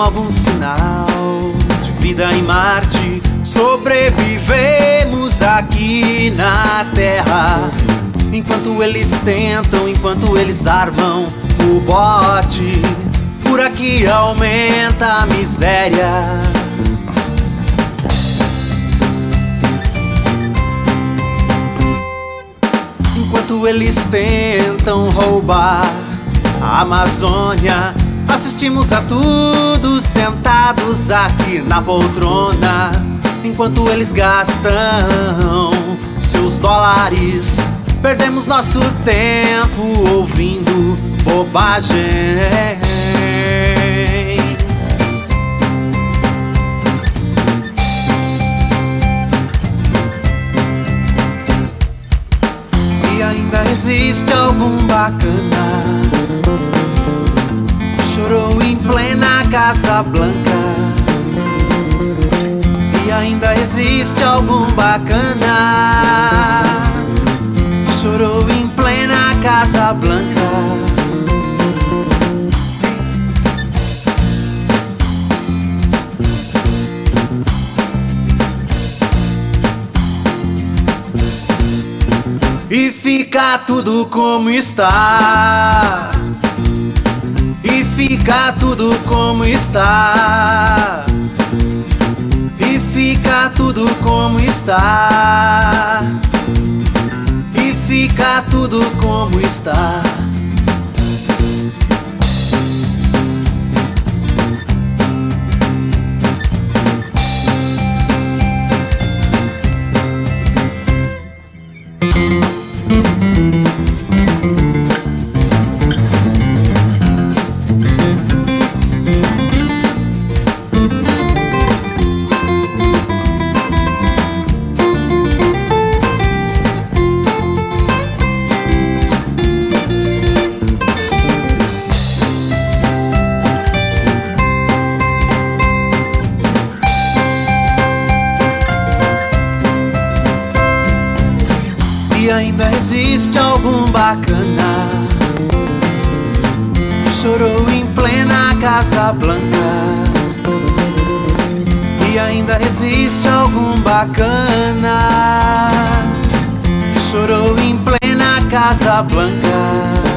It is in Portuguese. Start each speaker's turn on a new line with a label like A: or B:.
A: algum sinal de vida em Marte. Sobrevivemos aqui na Terra, enquanto eles tentam, enquanto eles armam o bote. Por aqui aumenta a miséria. Enquanto eles tentam roubar a Amazônia, assistimos a tudo sentados aqui na poltrona. Enquanto eles gastam seus dólares, perdemos nosso tempo ouvindo bobagens. E ainda existe algum bacana que chorou em plena Casa Blanca. E ainda existe algum bacana que chorou em plena Casa Blanca. E fica tudo como está. E fica tudo como está. E fica tudo como está. E fica tudo como está. E ainda existe algum bacana que chorou em plena Casa Blanca. E ainda existe algum bacana que chorou em plena Casa Blanca.